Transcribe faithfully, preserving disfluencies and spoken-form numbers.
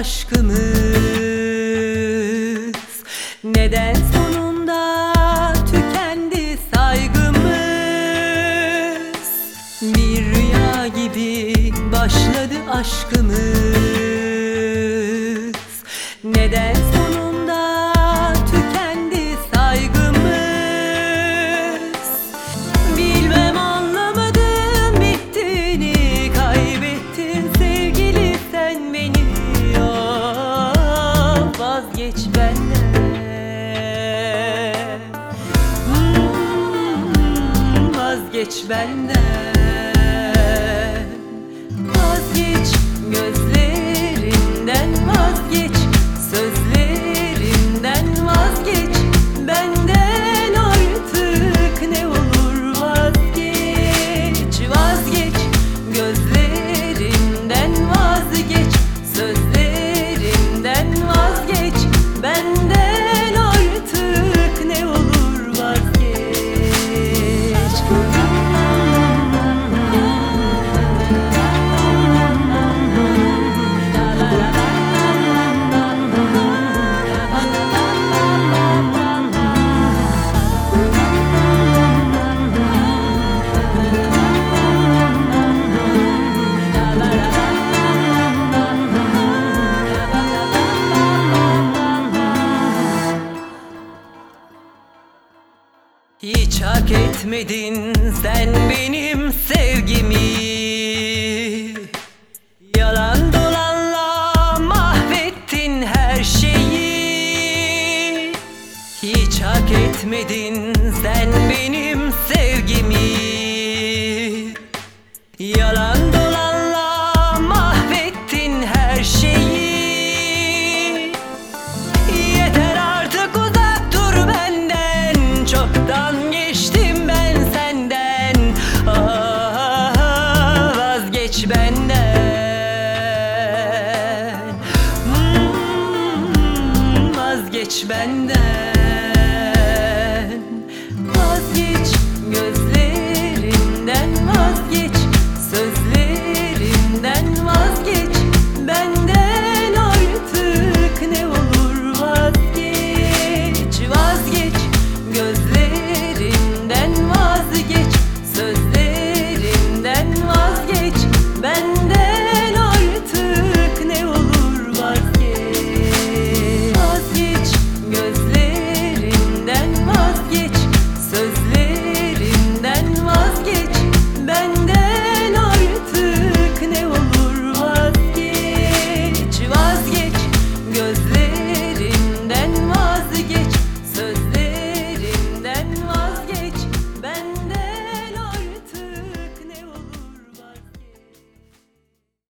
aşkımız? Neden sonunda tükendi saygımız? Bir rüya gibi başladı aşkımız. Neden sonunda tükendi saygımız? Bilmem anlamadım bittiğini, kaybettin sevgili sen beni. Oh, vazgeç benden, hmm, vazgeç benden. Vazgeç gözlerinden, vazgeç sözlerinden, vazgeç benden artık ne olur vazgeç. Vazgeç gözlerinden, vazgeç sözlerinden, vazgeç benden artık ne olur vazgeç. Hiç hak etmedin sen benim sevgimi. Yalan dolanla mahvettin her şeyi. Hiç hak etmedin sen benim sevgimi. Yalan dolanla mahvettin her şeyi. Yeter artık, uzak dur benden. Çoktan geçtim ben senden. Ah, vazgeç benden, hmm, vazgeç benden.